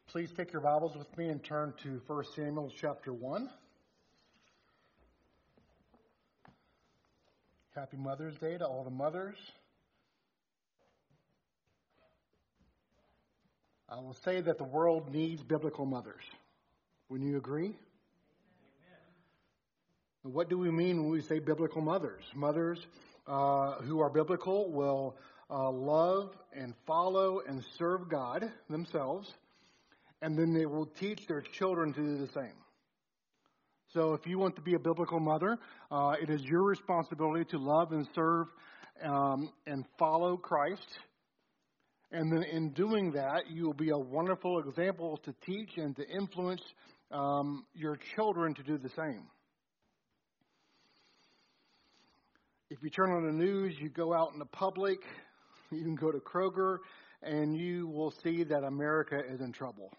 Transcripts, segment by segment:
Please take your Bibles with me and turn to 1 Samuel chapter 1. Happy Mother's Day to all the mothers. I will say that the world needs biblical mothers. Wouldn't you agree? Amen. What do we mean when we say biblical mothers? Mothers who are biblical will love and follow and serve God themselves, and then they will teach their children to do the same. So if you want to be a biblical mother, it is your responsibility to love and serve and follow Christ. And then in doing that, you will be a wonderful example to teach and to influence your children to do the same. If you turn on the news, you go out in the public, you can go to Kroger, and you will see that America is in trouble.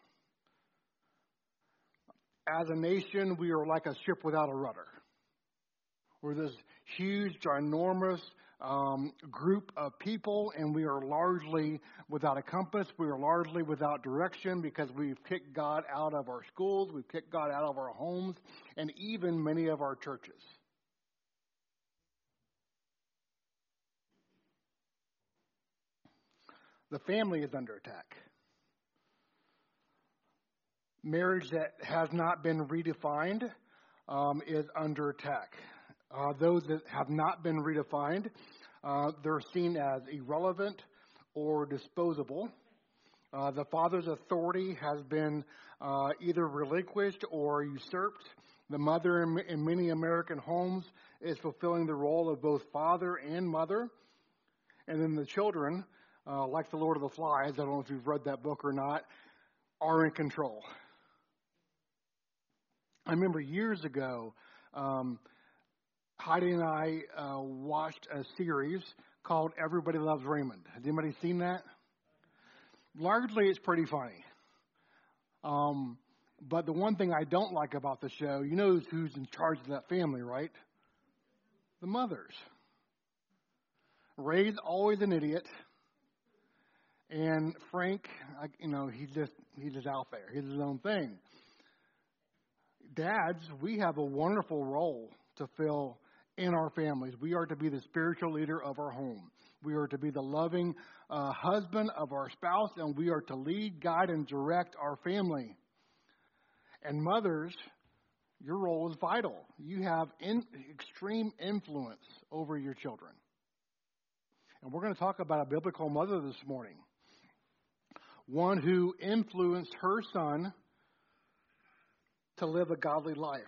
As a nation, we are like a ship without a rudder. We're this huge, ginormous group of people, and we are largely without a compass. We are largely without direction because we've kicked God out of our schools, we've kicked God out of our homes, and even many of our churches. The family is under attack. Marriage that has not been redefined is under attack. Those that have not been redefined, they're seen as irrelevant or disposable. The father's authority has been either relinquished or usurped. The mother in many American homes is fulfilling the role of both father and mother. And then the children, like the Lord of the Flies, I don't know if you've read that book or not, are in control. I remember years ago, Heidi and I watched a series called Everybody Loves Raymond. Has anybody seen that? Largely, it's pretty funny. But the one thing I don't like about the show, you know who's in charge of that family, right? The mothers. Ray's always an idiot. And Frank, he's just out there. He's his own thing. Dads, we have a wonderful role to fill in our families. We are to be the spiritual leader of our home. We are to be the loving husband of our spouse, and we are to lead, guide, and direct our family. And mothers, your role is vital. You have extreme influence over your children. And we're going to talk about a biblical mother this morning. One who influenced her son to live a godly life.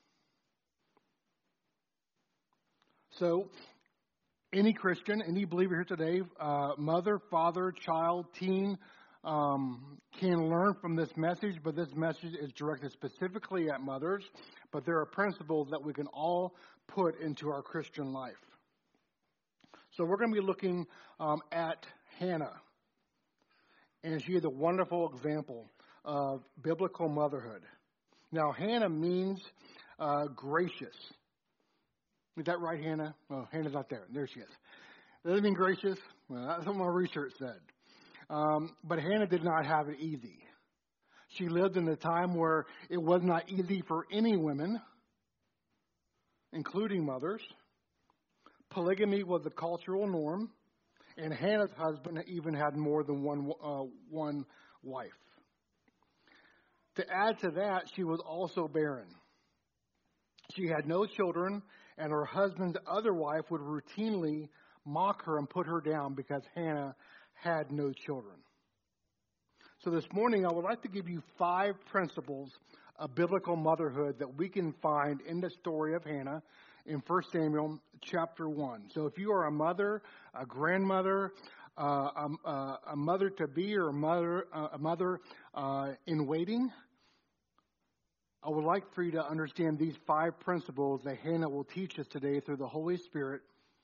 So, any Christian, any believer here today, mother, father, child, teen, can learn from this message, but this message is directed specifically at mothers, but there are principles that we can all put into our Christian life. So we're going to be looking at Hannah, and she is a wonderful example of biblical motherhood. Now, Hannah means gracious. Is that right, Hannah? Oh, Hannah's not there. There she is. Does it mean gracious? Well, that's what my research said. But Hannah did not have it easy. She lived in a time where it was not easy for any women, including mothers. Polygamy was the cultural norm, and Hannah's husband even had more than one wife. To add to that, she was also barren. She had no children, and her husband's other wife would routinely mock her and put her down because Hannah had no children. So this morning, I would like to give you 5 principles of biblical motherhood that we can find in the story of Hannah in 1 Samuel chapter 1. So if you are a mother, a grandmother, a mother-to-be, or a mother in waiting, I would like for you to understand these 5 principles that Hannah will teach us today through the Holy Spirit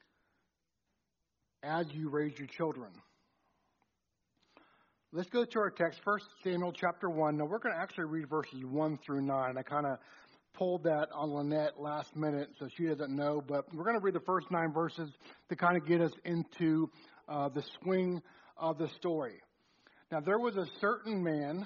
as you raise your children. Let's go to our text, 1 Samuel chapter 1. Now, we're going to actually read verses 1 through 9. I kind of pulled that on Lynette last minute, so she doesn't know. But we're going to read the first 9 verses to kind of get us into the swing of the story. Now, there was a certain man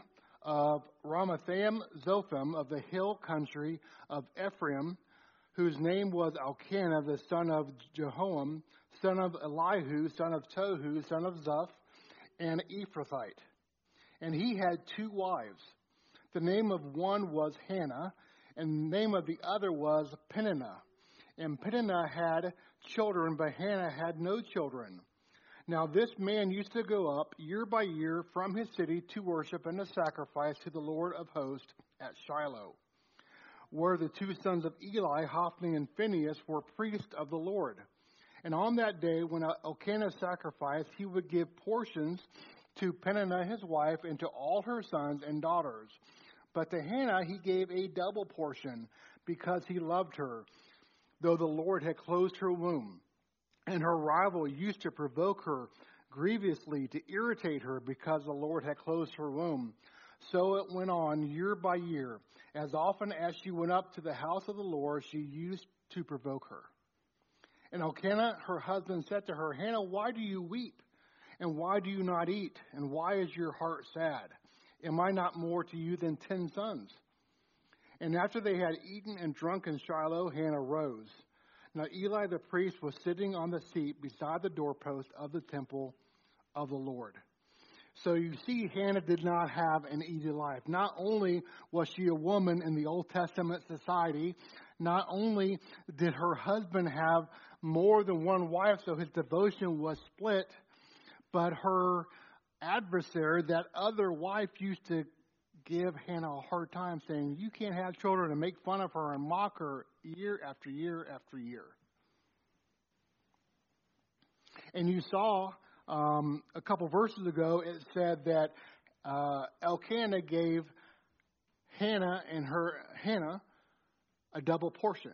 of Ramathaim Zophim of the hill country of Ephraim, whose name was Elkanah, the son of Jehoam, son of Elihu, son of Tohu, son of Zuph, an Ephrathite. And he had 2 wives. The name of one was Hannah, and the name of the other was Peninnah. And Peninnah had children, but Hannah had no children. Now this man used to go up year by year from his city to worship and to sacrifice to the Lord of hosts at Shiloh, where the 2 sons of Eli, Hophni and Phinehas, were priests of the Lord. And on that day, when Elkanah sacrificed, he would give portions to Peninnah his wife and to all her sons and daughters. But to Hannah he gave a double portion, because he loved her, though the Lord had closed her womb. And her rival used to provoke her grievously to irritate her, because the Lord had closed her womb. So it went on year by year. As often as she went up to the house of the Lord, she used to provoke her. And Elkanah, her husband, said to her, Hannah, why do you weep? And why do you not eat? And why is your heart sad? Am I not more to you than 10 sons? And after they had eaten and drunk in Shiloh, Hannah rose. Now Eli the priest was sitting on the seat beside the doorpost of the temple of the Lord. So you see, Hannah did not have an easy life. Not only was she a woman in the Old Testament society, not only did her husband have more than one wife, so his devotion was split, but her adversary, that other wife, used to give Hannah a hard time, saying, you can't have children, and make fun of her and mock her year after year after year. And you saw a couple verses ago, it said that Elkanah gave Hannah a double portion.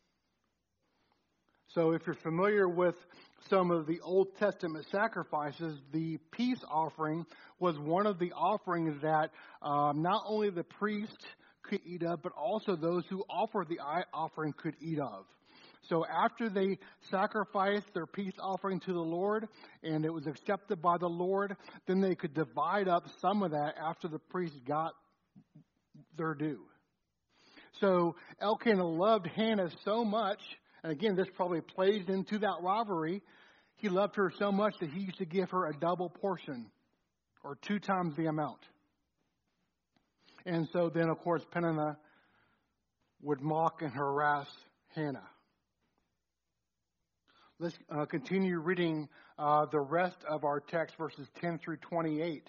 So if you're familiar with some of the Old Testament sacrifices, the peace offering was one of the offerings that not only the priest could eat of, but also those who offered the offering could eat of. So after they sacrificed their peace offering to the Lord, and it was accepted by the Lord, then they could divide up some of that after the priest got their due. So Elkanah loved Hannah so much, and again, this probably plays into that rivalry. He loved her so much that he used to give her a double portion, or 2 times the amount. And so then, of course, Peninnah would mock and harass Hannah. Let's continue reading the rest of our text, verses 10 through 28.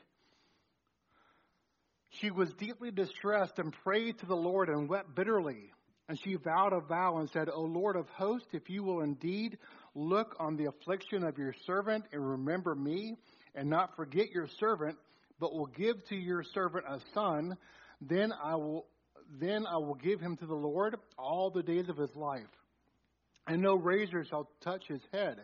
She was deeply distressed and prayed to the Lord and wept bitterly. And she vowed a vow and said, O Lord of hosts, if you will indeed look on the affliction of your servant and remember me, and not forget your servant, but will give to your servant a son, then I will give him to the Lord all the days of his life, and no razor shall touch his head.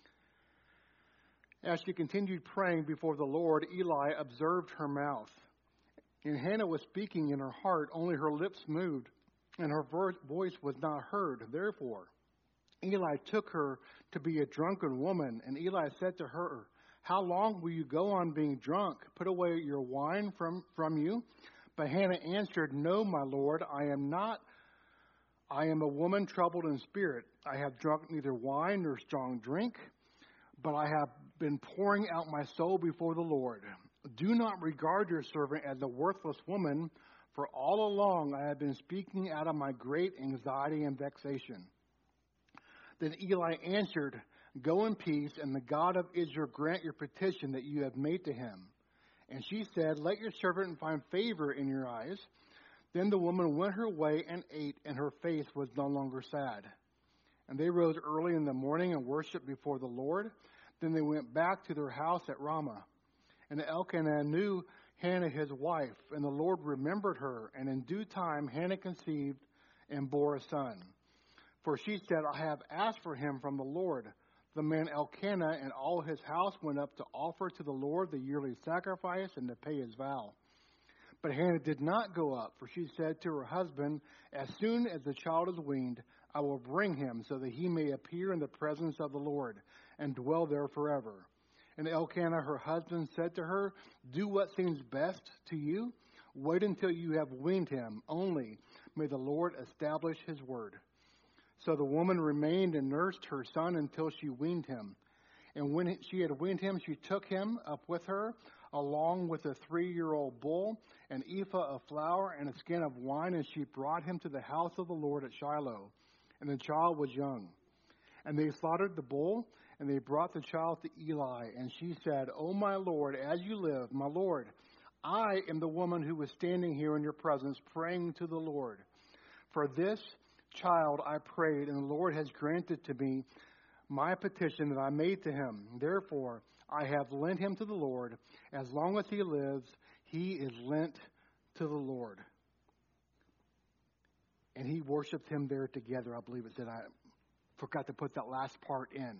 As she continued praying before the Lord, Eli observed her mouth. And Hannah was speaking in her heart, only her lips moved, and her voice was not heard. Therefore, Eli took her to be a drunken woman, and Eli said to her, How long will you go on being drunk? Put away your wine from you. But Hannah answered, No, my Lord, I am not. I am a woman troubled in spirit. I have drunk neither wine nor strong drink, but I have been pouring out my soul before the Lord. Do not regard your servant as a worthless woman, for all along I have been speaking out of my great anxiety and vexation. Then Eli answered, Go in peace, and the God of Israel grant your petition that you have made to him. And she said, Let your servant find favor in your eyes. Then the woman went her way and ate, and her face was no longer sad. And they rose early in the morning and worshipped before the Lord. Then they went back to their house at Ramah. And Elkanah knew Hannah his wife, and the Lord remembered her. And in due time Hannah conceived and bore a son. For she said, I have asked for him from the Lord. The man Elkanah and all his house went up to offer to the Lord the yearly sacrifice and to pay his vow. But Hannah did not go up, for she said to her husband, As soon as the child is weaned, I will bring him, so that he may appear in the presence of the Lord and dwell there forever. And Elkanah, her husband, said to her, Do what seems best to you. Wait until you have weaned him. Only may the Lord establish his word. So the woman remained and nursed her son until she weaned him. And when she had weaned him, she took him up with her, along with a 3-year-old bull, an ephah of flour, and a skin of wine, and she brought him to the house of the Lord at Shiloh. And the child was young. And they slaughtered the bull, and they brought the child to Eli. And she said, "O my Lord, as you live, my Lord, I am the woman who was standing here in your presence, praying to the Lord. For this child I prayed, and the Lord has granted to me my petition that I made to him. Therefore, I have lent him to the Lord. As long as he lives, he is lent to the Lord." And he worshiped him there together. I believe it said. I forgot to put that last part in.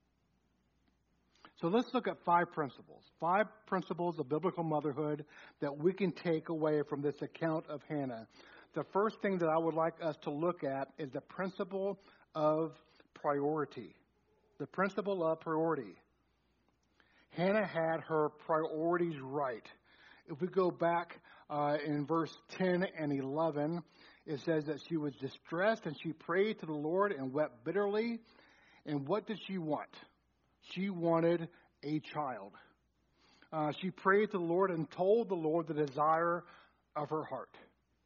So let's look at 5 principles. 5 principles of biblical motherhood that we can take away from this account of Hannah. The first thing that I would like us to look at is the principle of priority. The principle of priority. Hannah had her priorities right. If we go back in verse 10 and 11, it says that she was distressed and she prayed to the Lord and wept bitterly. And what did she want? She wanted a child. She prayed to the Lord and told the Lord the desire of her heart.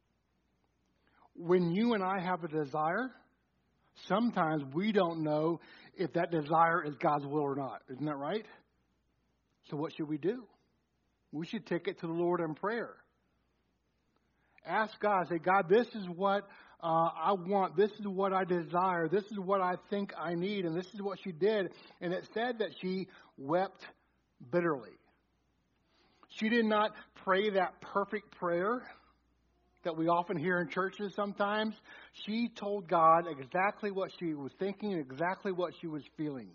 When you and I have a desire, sometimes we don't know if that desire is God's will or not. Isn't that right? So what should we do? We should take it to the Lord in prayer. Ask God, say, "God, this is what I want. This is what I desire. This is what I think I need." And this is what she did. And it said that she wept bitterly. She did not pray that perfect prayer that we often hear in churches sometimes. She told God exactly what she was thinking, exactly what she was feeling.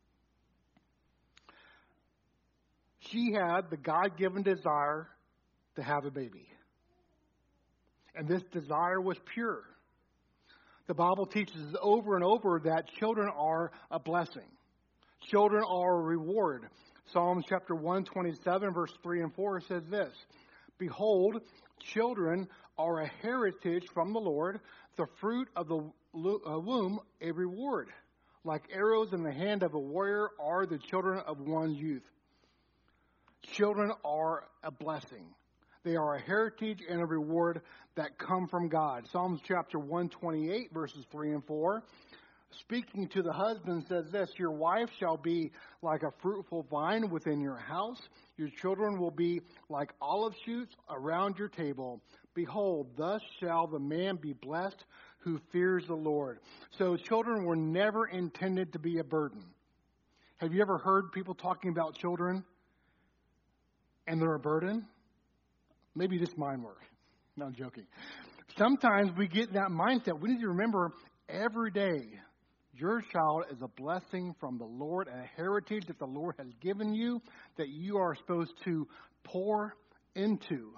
She had the God-given desire to have a baby. And this desire was pure. The Bible teaches over and over that children are a blessing. Children are a reward. Psalms chapter 127, verse 3 and 4 says this, "Behold, children are a heritage from the Lord, the fruit of the womb a reward. Like arrows in the hand of a warrior are the children of one's youth." Children are a blessing. They are a heritage and a reward that come from God. Psalms chapter 128, verses 3 and 4, speaking to the husband, says this, "Your wife shall be like a fruitful vine within your house. Your children will be like olive shoots around your table. Behold, thus shall the man be blessed who fears the Lord." So children were never intended to be a burden. Have you ever heard people talking about children and they're a burden? Maybe just mine were. No, I'm joking. Sometimes we get that mindset. We need to remember every day, your child is a blessing from the Lord, a heritage that the Lord has given you that you are supposed to pour into.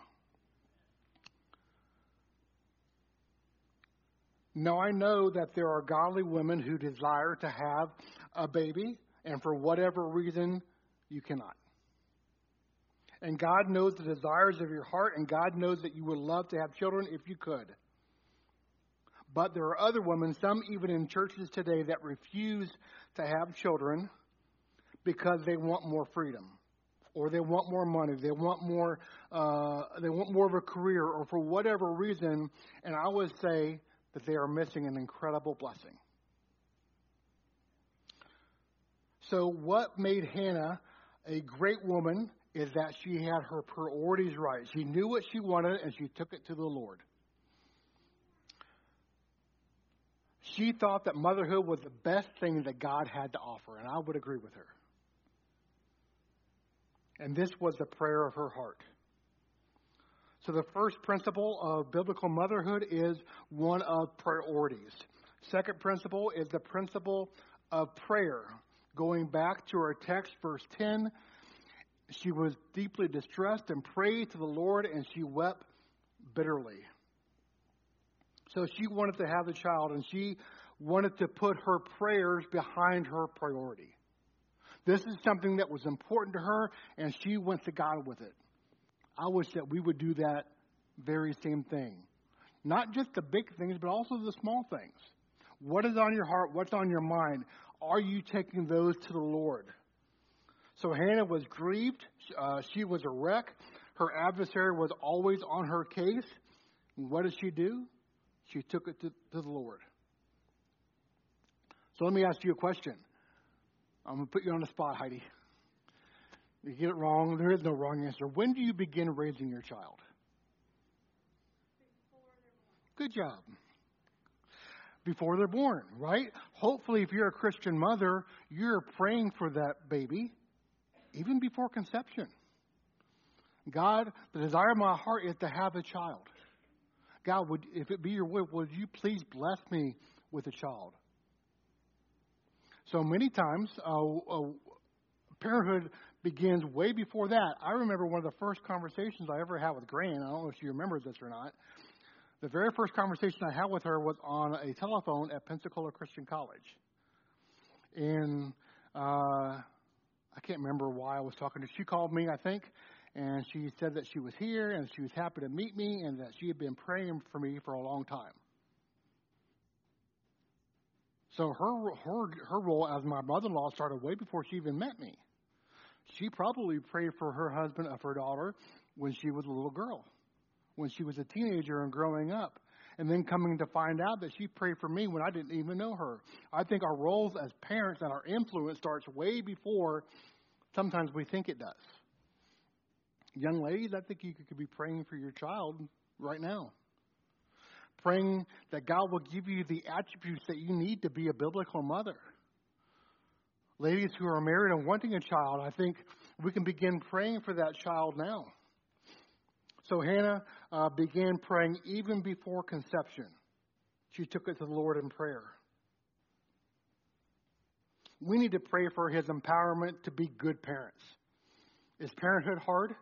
Now, I know that there are godly women who desire to have a baby, and for whatever reason, you cannot. And God knows the desires of your heart, and God knows that you would love to have children if you could. But there are other women, some even in churches today, that refuse to have children because they want more freedom, or they want more money, they want more of a career, or for whatever reason. And I would say that they are missing an incredible blessing. So what made Hannah a great woman is that she had her priorities right. She knew what she wanted, and she took it to the Lord. She thought that motherhood was the best thing that God had to offer, and I would agree with her. And this was the prayer of her heart. So the first principle of biblical motherhood is one of priorities. Second principle is the principle of prayer. Going back to our text, verse 10, she was deeply distressed and prayed to the Lord, and she wept bitterly. So she wanted to have a child, and she wanted to put her prayers behind her priority. This is something that was important to her, and she went to God with it. I wish that we would do that very same thing. Not just the big things, but also the small things. What is on your heart? What's on your mind? Are you taking those to the Lord? So Hannah was grieved. She was a wreck. Her adversary was always on her case. And what did she do? She took it to the Lord. So let me ask you a question. I'm going to put you on the spot, Heidi. You get it wrong. There is no wrong answer. When do you begin raising your child? Good job. Before they're born, right? Hopefully, if you're a Christian mother, you're praying for that baby even before conception. God, the desire of my heart is to have a child. God, if it be your will, would you please bless me with a child? So many times, parenthood begins way before that. I remember one of the first conversations I ever had with Gran. I don't know if she remembers this or not. The very first conversation I had with her was on a telephone at Pensacola Christian College. And I can't remember why I was talking to her. She called me, I think, and she said that she was here and she was happy to meet me and that she had been praying for me for a long time. So her role as my mother-in-law started way before she even met me. She probably prayed for her husband of her daughter when she was a little girl, when she was a teenager and growing up, and then coming to find out that she prayed for me when I didn't even know her. I think our roles as parents and our influence starts way before sometimes we think it does. Young ladies, I think you could be praying for your child right now. Praying that God will give you the attributes that you need to be a biblical mother. Ladies who are married and wanting a child, I think we can begin praying for that child now. So Hannah began praying even before conception. She took it to the Lord in prayer. We need to pray for His empowerment to be good parents. Is parenthood hard?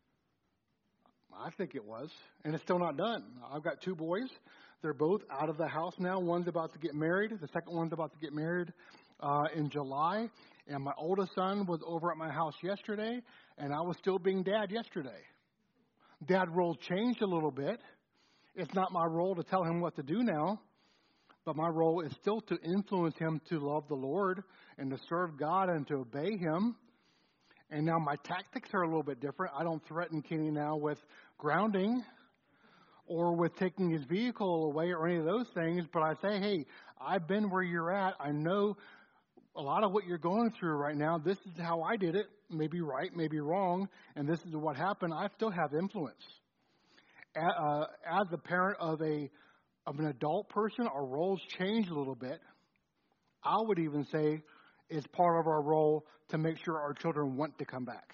I think it was, and it's still not done. I've got 2 boys. They're both out of the house now. One's about to get married. The second one's about to get married in July. And my oldest son was over at my house yesterday, and I was still being dad yesterday. Dad role changed a little bit. It's not my role to tell him what to do now, but my role is still to influence him to love the Lord and to serve God and to obey Him. And now my tactics are a little bit different. I don't threaten Kenny now with grounding or with taking his vehicle away or any of those things, but I say, hey, I've been where you're at. I know a lot of what you're going through right now. This is how I did it. Maybe right, maybe wrong, and this is what happened. I still have influence. As the parent of an adult person, our roles change a little bit. I would even say it's part of our role to make sure our children want to come back,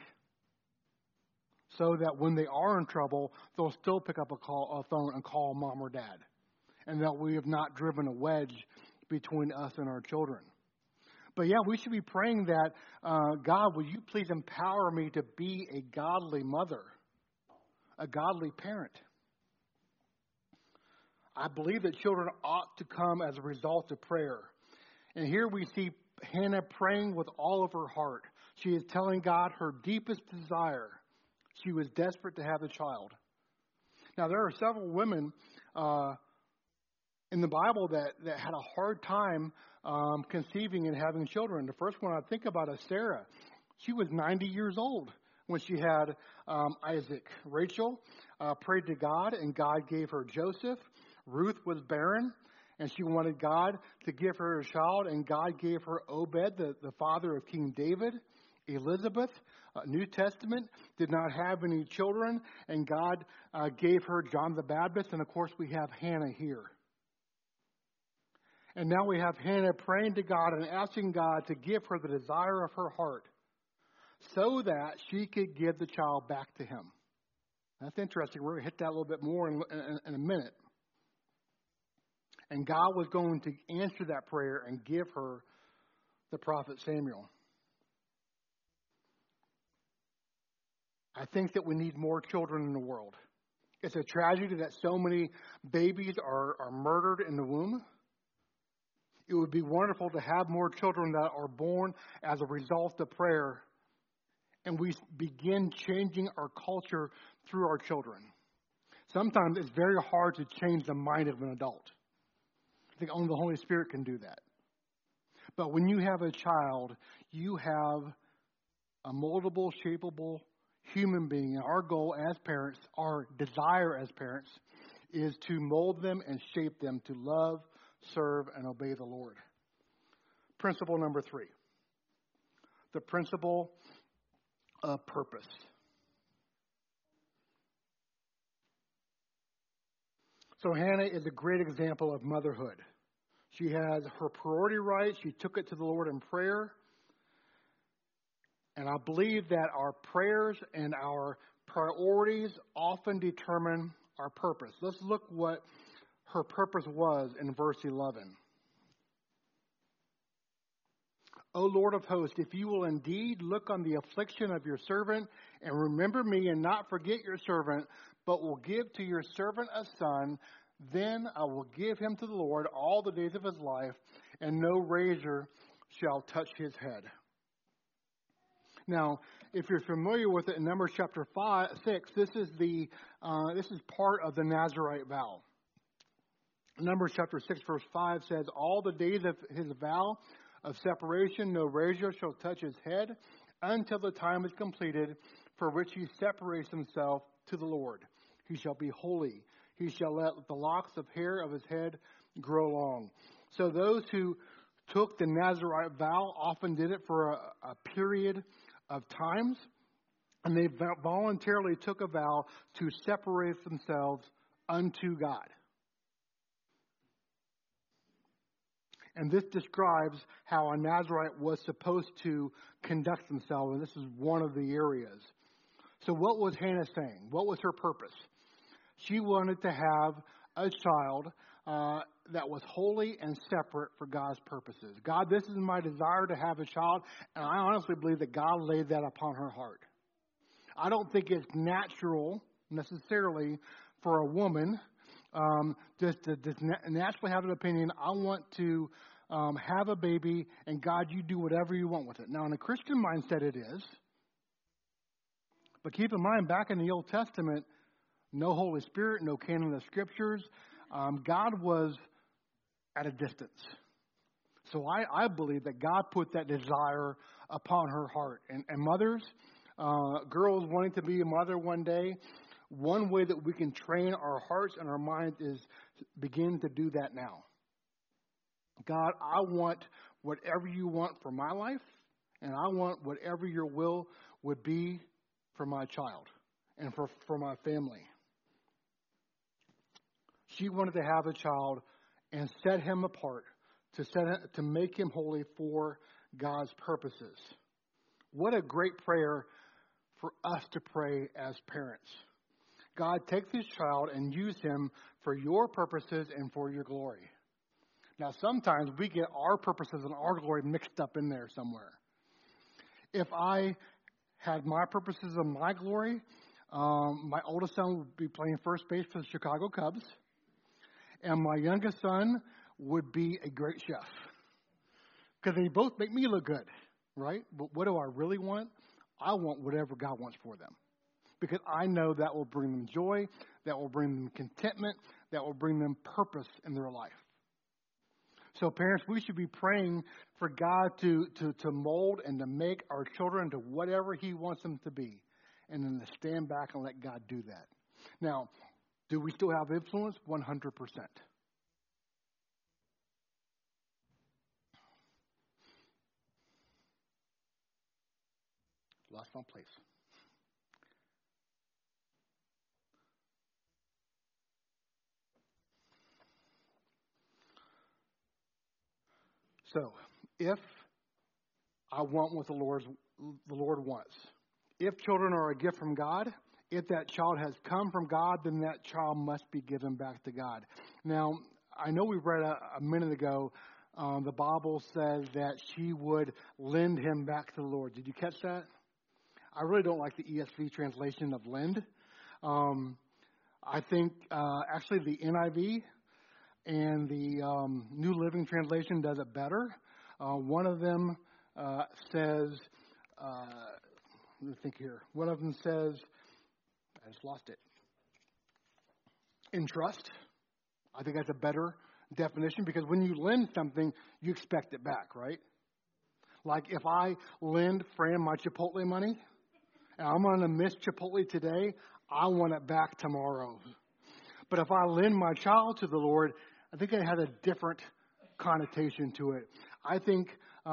so that when they are in trouble, they'll still pick up a phone and call mom or dad, and that we have not driven a wedge between us and our children. But yeah, we should be praying that, God, will you please empower me to be a godly mother, a godly parent. I believe that children ought to come as a result of prayer. And here we see Hannah praying with all of her heart. She is telling God her deepest desire. She was desperate to have a child. Now, there are several women in the Bible that had a hard time conceiving and having children. The first one I think about is Sarah. She was 90 years old when she had Isaac. Rachel prayed to God, and God gave her Joseph. Ruth was barren, and she wanted God to give her a child, and God gave her Obed, the father of King David. Elizabeth, New Testament, did not have any children, and God gave her John the Baptist, and of course we have Hannah here. And now we have Hannah praying to God and asking God to give her the desire of her heart so that she could give the child back to Him. That's interesting. We're going to hit that a little bit more in a minute. And God was going to answer that prayer and give her the prophet Samuel. I think that we need more children in the world. It's a tragedy that so many babies are murdered in the womb. It would be wonderful to have more children that are born as a result of prayer, and we begin changing our culture through our children. Sometimes it's very hard to change the mind of an adult. I think only the Holy Spirit can do that. But when you have a child, you have a moldable, shapeable human being. And our goal as parents, our desire as parents, is to mold them and shape them to love, serve, and obey the Lord. Principle number 3. The principle of purpose. So Hannah is a great example of motherhood. She has her priority right. She took it to the Lord in prayer. And I believe that our prayers and our priorities often determine our purpose. Let's look what her purpose was in verse 11. O Lord of hosts, if you will indeed look on the affliction of your servant and remember me and not forget your servant, but will give to your servant a son, then I will give him to the Lord all the days of his life, and no razor shall touch his head. Now, if you're familiar with it in Numbers chapter 6, this is part of the Nazirite vow. Numbers chapter 6, verse 5 says, all the days of his vow of separation, no razor shall touch his head until the time is completed for which he separates himself to the Lord. He shall be holy. He shall let the locks of hair of his head grow long. So those who took the Nazirite vow often did it for a period of times, and they voluntarily took a vow to separate themselves unto God. And this describes how a Nazirite was supposed to conduct themselves, and this is one of the areas. So what was Hannah saying? What was her purpose? She wanted to have a child that was holy and separate for God's purposes. God, this is my desire to have a child, and I honestly believe that God laid that upon her heart. I don't think it's natural necessarily for a woman just to naturally have an opinion. I want to have a baby, and God, you do whatever you want with it. Now, in a Christian mindset, it is. But keep in mind, back in the Old Testament, no Holy Spirit, no canon of Scriptures. God was at a distance. So I believe that God put that desire upon her heart. And mothers, girls wanting to be a mother one day, one way that we can train our hearts and our minds is begin to do that now. God, I want whatever you want for my life, and I want whatever your will would be for my child and for my family. She wanted to have a child and set him apart, to make him holy for God's purposes. What a great prayer for us to pray as parents. God, take this child and use him for your purposes and for your glory. Now, sometimes we get our purposes and our glory mixed up in there somewhere. If I had my purposes and my glory, my oldest son would be playing first base for the Chicago Cubs, and my youngest son would be a great chef. Because they both make me look good, right? But what do I really want? I want whatever God wants for them. Because I know that will bring them joy, that will bring them contentment, that will bring them purpose in their life. So parents, we should be praying for God to mold and to make our children to whatever he wants them to be. And then to stand back and let God do that. Now, do we still have influence? 100%. Lost my place. So, if I want what the Lord wants, if children are a gift from God, if that child has come from God, then that child must be given back to God. Now, I know we read a minute ago, the Bible says that she would lend him back to the Lord. Did you catch that? I really don't like the ESV translation of lend. I think actually the NIV and the New Living Translation does it better. One of them says, let me think here. One of them says, I just lost it. in trust. I think that's a better definition because when you lend something, you expect it back, right? Like if I lend Fran my Chipotle money and I'm going to miss Chipotle today, I want it back tomorrow. But if I lend my child to the Lord, I think it has a different connotation to it. I think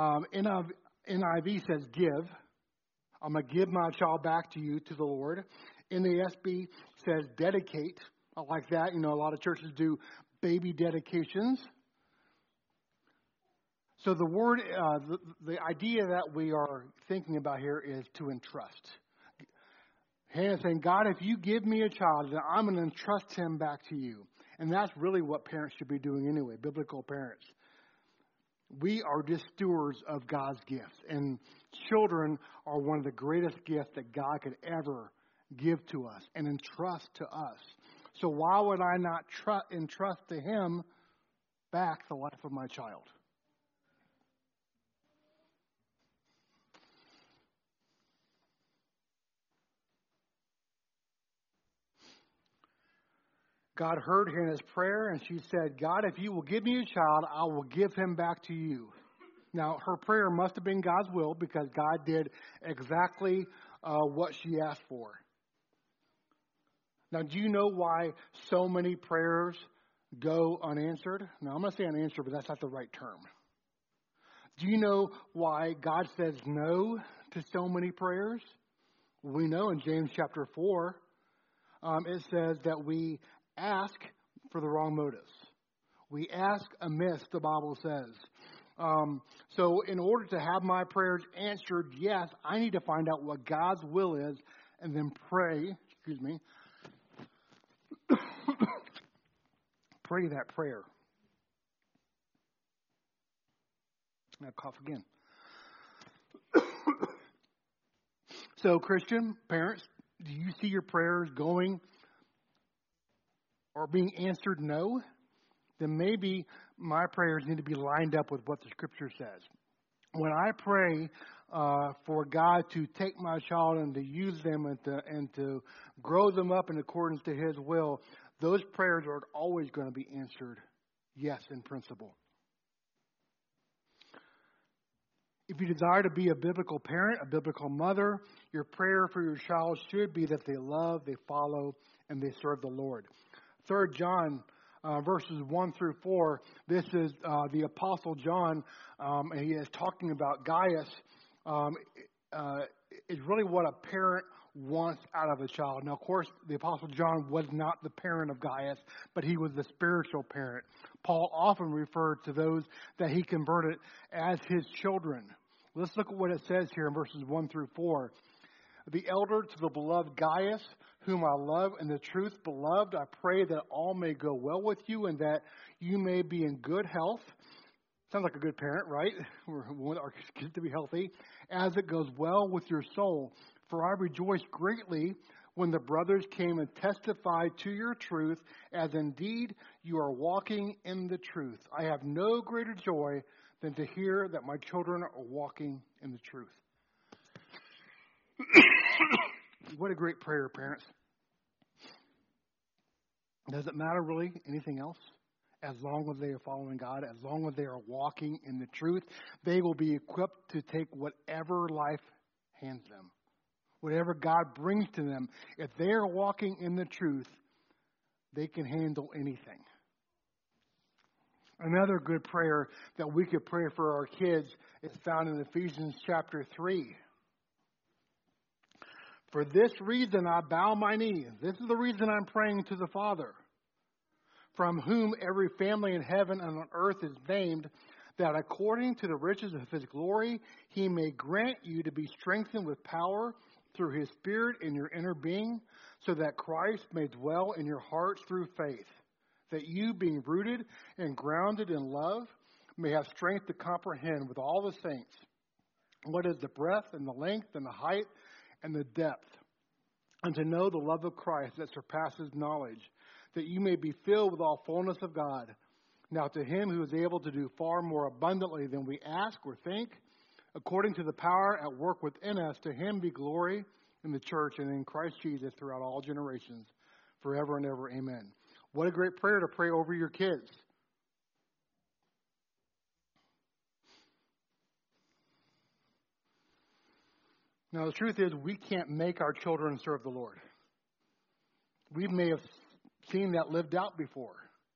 NIV says give. I'm going to give my child back to you, to the Lord. NASB says dedicate. I like that. You know, a lot of churches do baby dedications. So the word, the idea that we are thinking about here is to entrust. Hannah's saying, God, if you give me a child, then I'm going to entrust him back to you. And that's really what parents should be doing anyway, biblical parents. We are just stewards of God's gifts. And children are one of the greatest gifts that God could ever give to us and entrust to us. So why would I not entrust to him back the life of my child? God heard Hannah's prayer, and she said, God, if you will give me a child, I will give him back to you. Now, her prayer must have been God's will because God did exactly what she asked for. Now, do you know why so many prayers go unanswered? Now, I'm going to say unanswered, but that's not the right term. Do you know why God says no to so many prayers? We know in James chapter 4, it says that we ask for the wrong motives. We ask amiss, the Bible says. So in order to have my prayers answered, yes, I need to find out what God's will is and then pray, pray that prayer. I'll cough again. So, Christian parents, do you see your prayers going or being answered no? Then maybe my prayers need to be lined up with what the Scripture says. When I pray for God to take my child and to use them and to grow them up in accordance to His will, those prayers are always going to be answered, yes, in principle. If you desire to be a biblical parent, a biblical mother, your prayer for your child should be that they love, they follow, and they serve the Lord. 3 John verses 1 through 4, this is the Apostle John, and he is talking about Gaius. Is really what a parent wants out of a child. Now, of course, the Apostle John was not the parent of Gaius, but he was the spiritual parent. Paul often referred to those that he converted as his children. Let's look at what it says here in verses 1 through 4. The elder to the beloved Gaius, whom I love in the truth, beloved, I pray that all may go well with you and that you may be in good health. Sounds like a good parent, right? We want our kids to be healthy. As it goes well with your soul. For I rejoiced greatly when the brothers came and testified to your truth, as indeed you are walking in the truth. I have no greater joy than to hear that my children are walking in the truth. What a great prayer, parents. Does it matter really anything else? As long as they are following God, as long as they are walking in the truth, they will be equipped to take whatever life hands them. Whatever God brings to them. If they are walking in the truth, they can handle anything. Another good prayer that we could pray for our kids is found in Ephesians chapter 3. For this reason I bow my knee. This is the reason I'm praying to the Father, from whom every family in heaven and on earth is named, that according to the riches of His glory, He may grant you to be strengthened with power through His Spirit in your inner being, so that Christ may dwell in your hearts through faith, that you, being rooted and grounded in love, may have strength to comprehend with all the saints what is the breadth and the length and the height and the depth, and to know the love of Christ that surpasses knowledge, that you may be filled with all fullness of God. Now to Him who is able to do far more abundantly than we ask or think, according to the power at work within us, to Him be glory in the church and in Christ Jesus throughout all generations, forever and ever. Amen. What a great prayer to pray over your kids. Now, the truth is, we can't make our children serve the Lord. We may have seen that lived out before,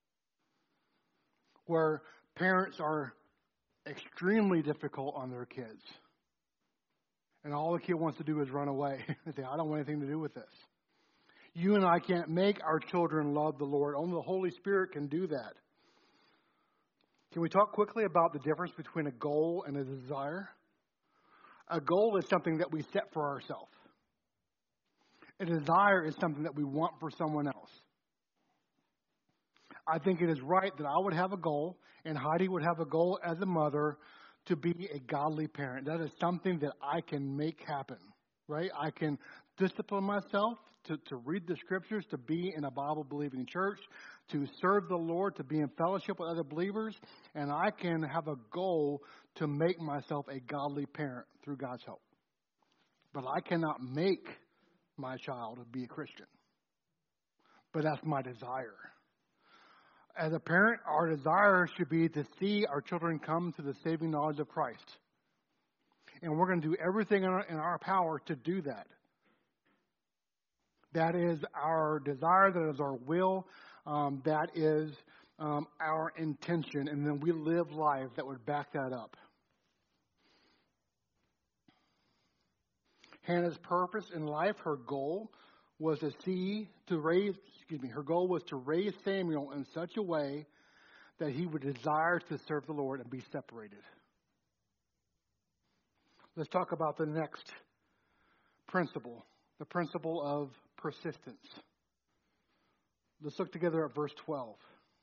where parents are extremely difficult on their kids. And all the kid wants to do is run away and say, I don't want anything to do with this. You and I can't make our children love the Lord. Only the Holy Spirit can do that. Can we talk quickly about the difference between a goal and a desire? A goal is something that we set for ourselves. A desire is something that we want for someone else. I think it is right that I would have a goal and Heidi would have a goal as a mother to be a godly parent. That is something that I can make happen, right? I can discipline myself to read the scriptures, to be in a Bible-believing church, to serve the Lord, to be in fellowship with other believers, and I can have a goal to make myself a godly parent through God's help. But I cannot make my child be a Christian. But that's my desire. As a parent, our desire should be to see our children come to the saving knowledge of Christ. And we're going to do everything in our power to do that. That is our desire, that is our will, that is our intention. And then we live life that would back that up. Hannah's purpose in life, her goal was to raise Samuel in such a way that he would desire to serve the Lord and be separated. Let's talk about the next principle, the principle of persistence. Let's look together at verse 12.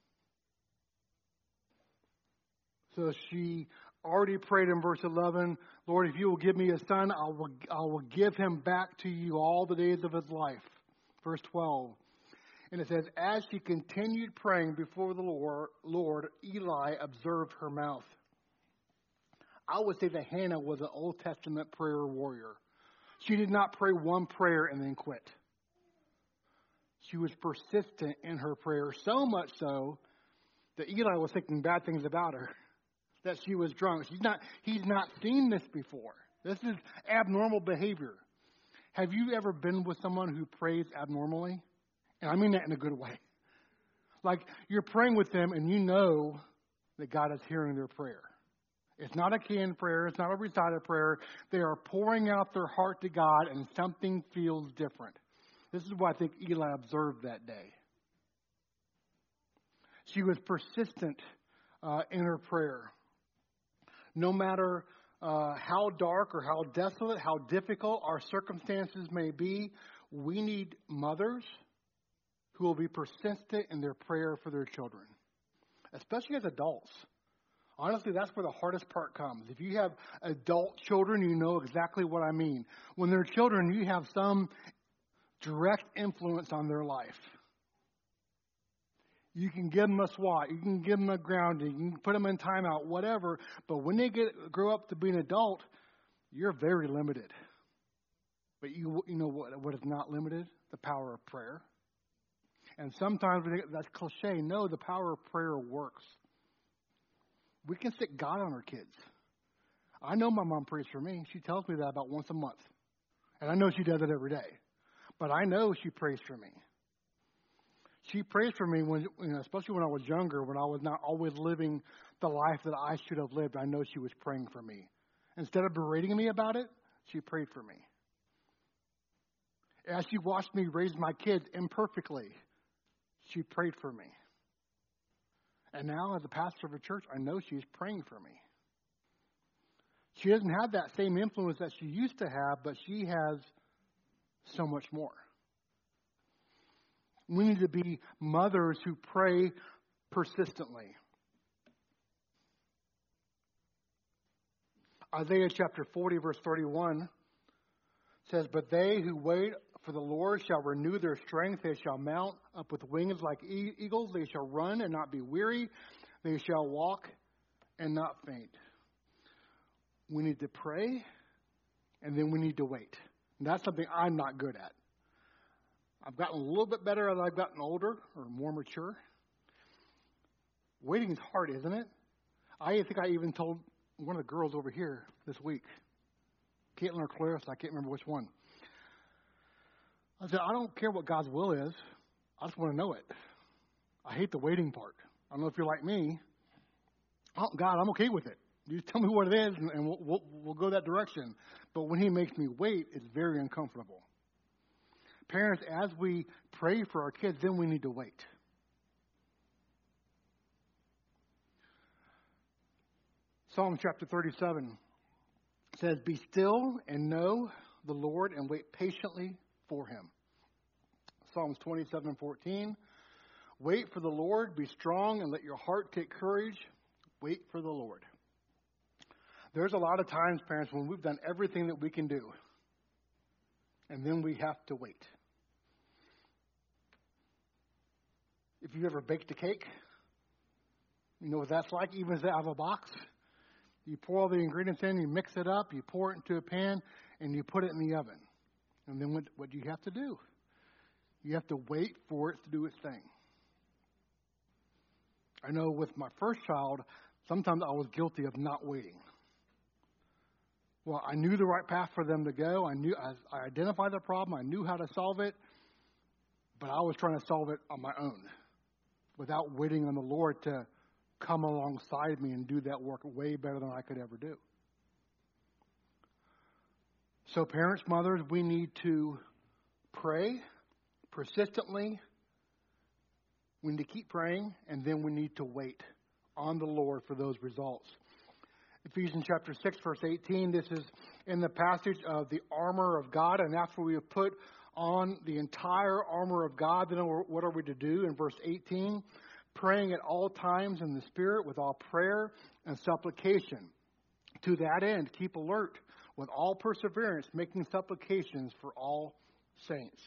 So she already prayed in verse 11, Lord, if you will give me a son, I will give him back to you all the days of his life. Verse 12. And it says, as she continued praying before the Lord, Eli observed her mouth. I would say that Hannah was an Old Testament prayer warrior. She did not pray one prayer and then quit. She was persistent in her prayer, so much so that Eli was thinking bad things about her, that she was drunk. He's not seen this before. This is abnormal behavior. Have you ever been with someone who prays abnormally? And I mean that in a good way. Like you're praying with them and you know that God is hearing their prayer. It's not a canned prayer. It's not a recited prayer. They are pouring out their heart to God and something feels different. This is what I think Eli observed that day. She was persistent in her prayer. No matter how dark or how desolate, how difficult our circumstances may be, we need mothers who will be persistent in their prayer for their children, especially as adults. Honestly, that's where the hardest part comes. If you have adult children, you know exactly what I mean. When they're children, you have some direct influence on their life. You can give them a SWAT, you can give them a grounding, you can put them in timeout, whatever. But when they grow up to be an adult, you're very limited. But you know what is not limited? The power of prayer. And sometimes that's cliche. No, the power of prayer works. We can stick God on our kids. I know my mom prays for me. She tells me that about once a month. And I know she does it every day. But I know she prays for me. She prays for me, when, especially when I was younger, when I was not always living the life that I should have lived. I know she was praying for me. Instead of berating me about it, she prayed for me. As she watched me raise my kids imperfectly, she prayed for me. And now, as a pastor of a church, I know she's praying for me. She doesn't have that same influence that she used to have, but she has so much more. We need to be mothers who pray persistently. Isaiah chapter 40, verse 31 says, but they who wait for the Lord shall renew their strength. They shall mount up with wings like eagles. They shall run and not be weary. They shall walk and not faint. We need to pray, and then we need to wait. And that's something I'm not good at. I've gotten a little bit better as I've gotten older or more mature. Waiting is hard, isn't it? I think I even told one of the girls over here this week, Caitlin or Clarice, I can't remember which one. I said, I don't care what God's will is. I just want to know it. I hate the waiting part. I don't know if you're like me. God, I'm okay with it. You just tell me what it is, and we'll go that direction. But when he makes me wait, it's very uncomfortable. Parents, as we pray for our kids, then we need to wait. Psalm chapter 37 says, "Be still and know the Lord and wait patiently for him." Psalms 27:14, "Wait for the Lord, be strong, and let your heart take courage. Wait for the Lord." There's a lot of times, parents, when we've done everything that we can do, and then we have to wait. If you've ever baked a cake, you know what that's like, even if it's out of a box. You pour all the ingredients in, you mix it up, you pour it into a pan, and you put it in the oven. And then what do you have to do? You have to wait for it to do its thing. I know with my first child, sometimes I was guilty of not waiting. Well, I knew the right path for them to go. I identified the problem. I knew how to solve it. But I was trying to solve it on my own without waiting on the Lord to come alongside me and do that work way better than I could ever do. So parents, mothers, we need to pray persistently. We need to keep praying, and then we need to wait on the Lord for those results. Ephesians chapter 6, verse 18, this is in the passage of the armor of God, and after we have put on the entire armor of God, then what are we to do? In verse 18, praying at all times in the Spirit with all prayer and supplication. To that end, keep alert with all perseverance, making supplications for all saints.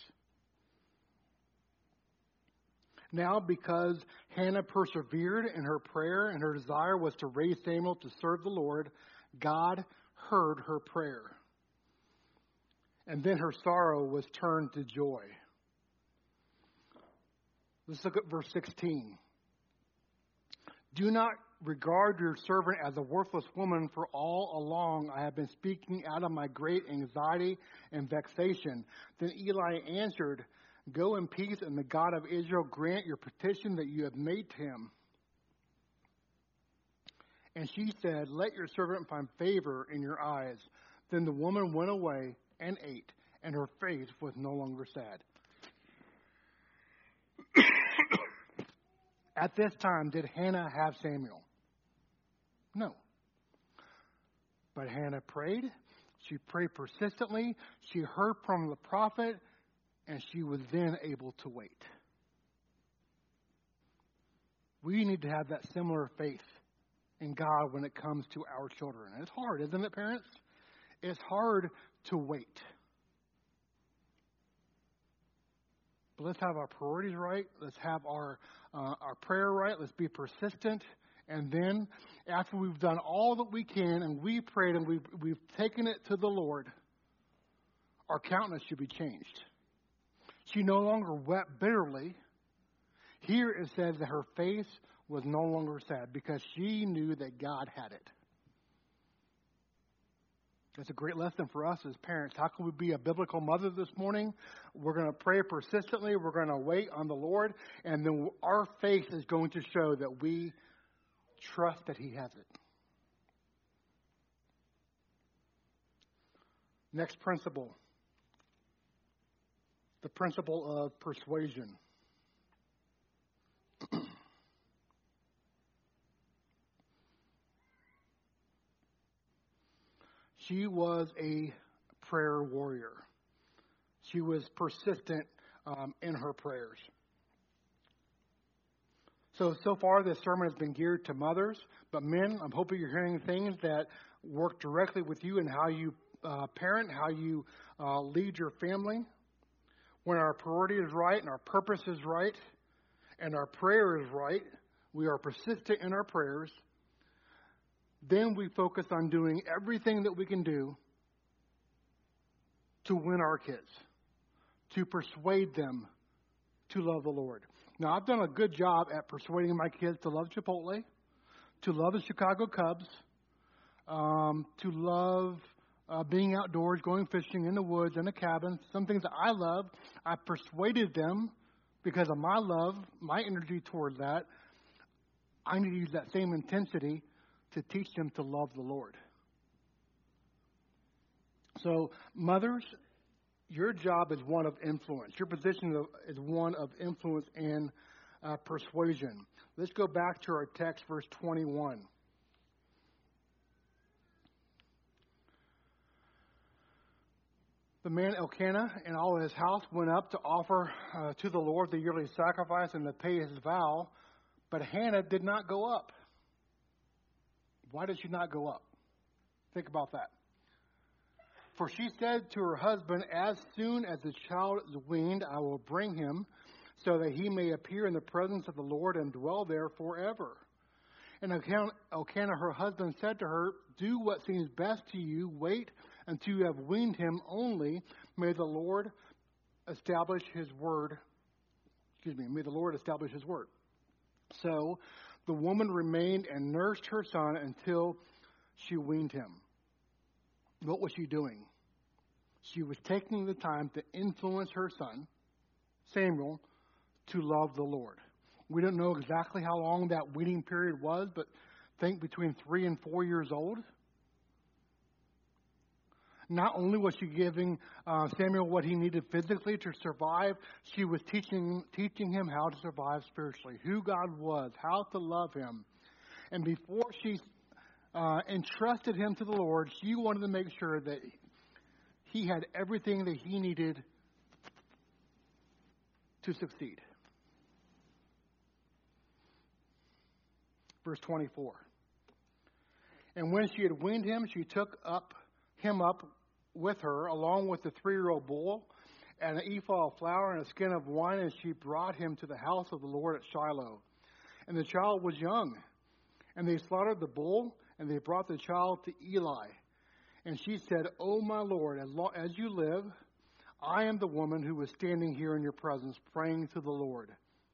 Now, because Hannah persevered in her prayer and her desire was to raise Samuel to serve the Lord, God heard her prayer. And then her sorrow was turned to joy. Let's look at verse 16. "Do not regard your servant as a worthless woman, for all along I have been speaking out of my great anxiety and vexation." Then Eli answered, "Go in peace, and the God of Israel grant your petition that you have made to him." And she said, "Let your servant find favor in your eyes." Then the woman went away and ate, and her face was no longer sad. At this time, did Hannah have Samuel? No. But Hannah prayed. She prayed persistently. She heard from the prophet, and she was then able to wait. We need to have that similar faith in God when it comes to our children. And it's hard, isn't it, parents? It's hard to wait. But let's have our priorities right. Let's have our prayer right. Let's be persistent. And then, after we've done all that we can, and we prayed, and we've taken it to the Lord, our countenance should be changed. She no longer wept bitterly. Here it says that her face was no longer sad because she knew that God had it. That's a great lesson for us as parents. How can we be a biblical mother this morning? We're going to pray persistently. We're going to wait on the Lord. And then our faith is going to show that we trust that he has it. Next principle. The principle of persuasion. She was a prayer warrior. She was persistent in her prayers. So far this sermon has been geared to mothers, but men, I'm hoping you're hearing things that work directly with you and how you parent, how you lead your family. When our priority is right and our purpose is right and our prayer is right, we are persistent in our prayers. Then we focus on doing everything that we can do to win our kids, to persuade them to love the Lord. Now, I've done a good job at persuading my kids to love Chipotle, to love the Chicago Cubs, to love being outdoors, going fishing in the woods, in a cabin, some things that I love. I persuaded them because of my love, my energy toward that. I need to use that same intensity to teach them to love the Lord. So, mothers, your job is one of influence. Your position is one of influence and persuasion. Let's go back to our text, verse 21. The man Elkanah and all his house went up to offer to the Lord the yearly sacrifice and to pay his vow, but Hannah did not go up. Why did she not go up? Think about that. For she said to her husband, as soon as the child is weaned, I will bring him, so that he may appear in the presence of the Lord and dwell there forever. And Elkanah, her husband, said to her, do what seems best to you. Wait until you have weaned him only. May the Lord establish his word. May the Lord establish his word. So the woman remained and nursed her son until she weaned him. What was she doing? She was taking the time to influence her son, Samuel, to love the Lord. We don't know exactly how long that weaning period was, but think between 3 and 4 years old. Not only was she giving Samuel what he needed physically to survive, she was teaching him how to survive spiritually, who God was, how to love him. And before she entrusted him to the Lord, she wanted to make sure that he had everything that he needed to succeed. Verse 24. And when she had weaned him, she took him up with her, along with the 3-year-old bull, and an ephah of flour and a skin of wine, and she brought him to the house of the Lord at Shiloh. And the child was young. And they slaughtered the bull, and they brought the child to Eli. And she said, O my Lord, as you live, I am the woman who was standing here in your presence, praying to the Lord.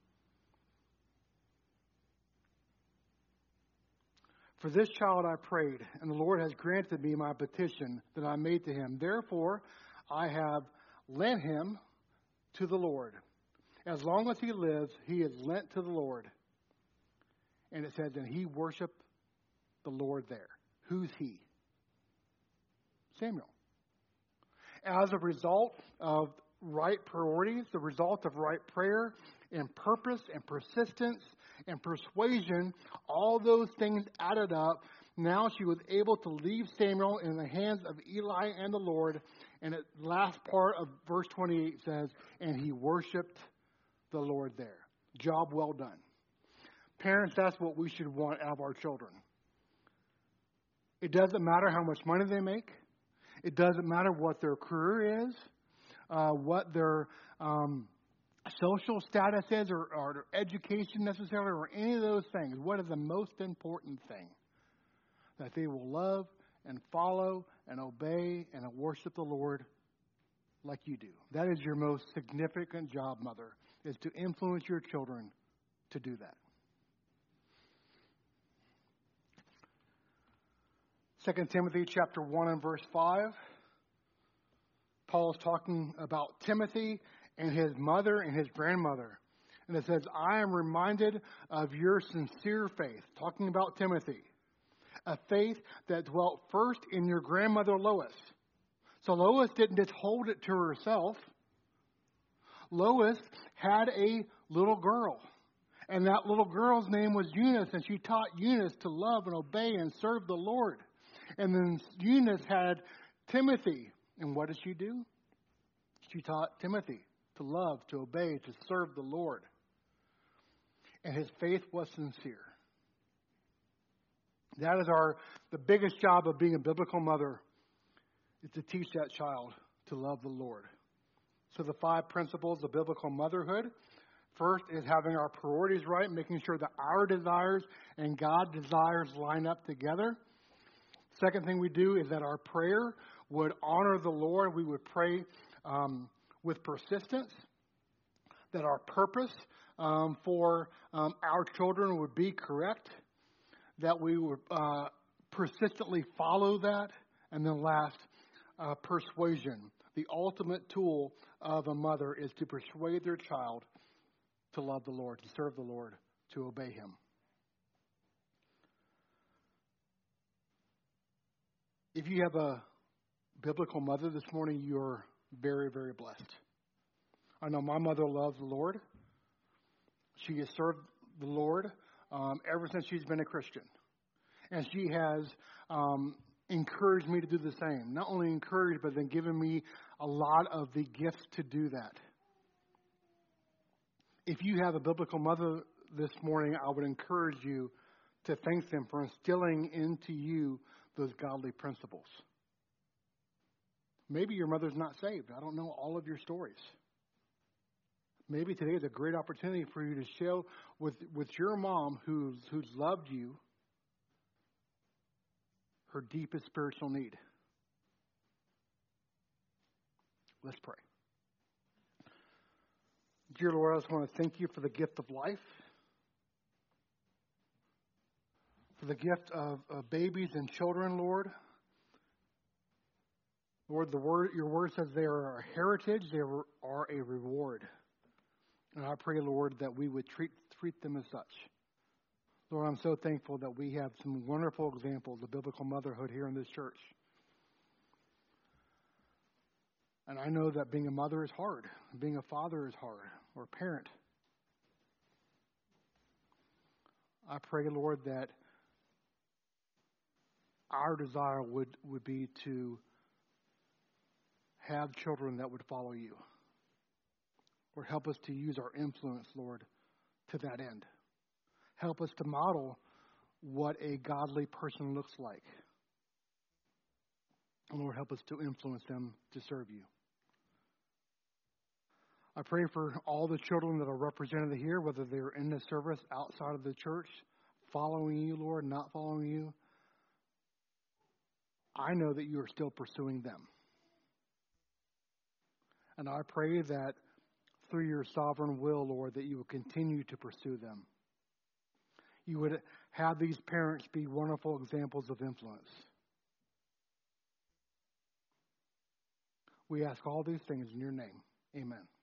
For this child I prayed, and the Lord has granted me my petition that I made to him. Therefore, I have lent him to the Lord. As long as he lives, he is lent to the Lord. And it says, and he worshiped the Lord there. Who's he? Samuel. As a result of right priorities, the result of right prayer and purpose and persistence and persuasion, all those things added up. Now she was able to leave Samuel in the hands of Eli and the Lord. And the last part of verse 28 says, and he worshiped the Lord there. Job well done. Parents, that's what we should want out of our children. It doesn't matter how much money they make. It doesn't matter what their career is, what their social status is, or their education necessarily, or any of those things. What is the most important thing? That they will love and follow and obey and worship the Lord like you do. That is your most significant job, mother, is to influence your children to do that. 2 Timothy chapter 1 and verse 5. Paul is talking about Timothy and his mother and his grandmother. And it says, I am reminded of your sincere faith. Talking about Timothy. A faith that dwelt first in your grandmother Lois. So Lois didn't just hold it to herself. Lois had a little girl. And that little girl's name was Eunice. And she taught Eunice to love and obey and serve the Lord. And then Eunice had Timothy. And what did she do? She taught Timothy to love, to obey, to serve the Lord. And his faith was sincere. That is the biggest job of being a biblical mother, is to teach that child to love the Lord. So the 5 principles of biblical motherhood. First is having our priorities right, making sure that our desires and God's desires line up together. Second thing we do is that our prayer would honor the Lord. We would pray with persistence, that our purpose for our children would be correct, that we would persistently follow that, and then last, persuasion. The ultimate tool of a mother is to persuade their child to love the Lord, to serve the Lord, to obey Him. If you have a biblical mother this morning, you're very, very blessed. I know my mother loves the Lord. She has served the Lord ever since she's been a Christian. And she has encouraged me to do the same. Not only encouraged, but then given me a lot of the gifts to do that. If you have a biblical mother this morning, I would encourage you to thank them for instilling into you those godly principles. Maybe your mother's not saved. I don't know all of your stories. Maybe today is a great opportunity for you to share with your mom who's loved you her deepest spiritual need. Let's pray. Dear Lord, I just want to thank you for the gift of life, for the gift of babies and children, Lord. Lord, your word says they are a heritage, they are a reward. And I pray, Lord, that we would treat them as such. Lord, I'm so thankful that we have some wonderful examples of biblical motherhood here in this church. And I know that being a mother is hard. Being a father is hard, or a parent. I pray, Lord, that our desire would be to have children that would follow you. Lord, help us to use our influence, Lord, to that end. Help us to model what a godly person looks like. And Lord, help us to influence them to serve you. I pray for all the children that are represented here, whether they're in the service, outside of the church, following you, Lord, not following you. I know that you are still pursuing them. And I pray that through your sovereign will, Lord, that you will continue to pursue them. You would have these parents be wonderful examples of influence. We ask all these things in your name. Amen.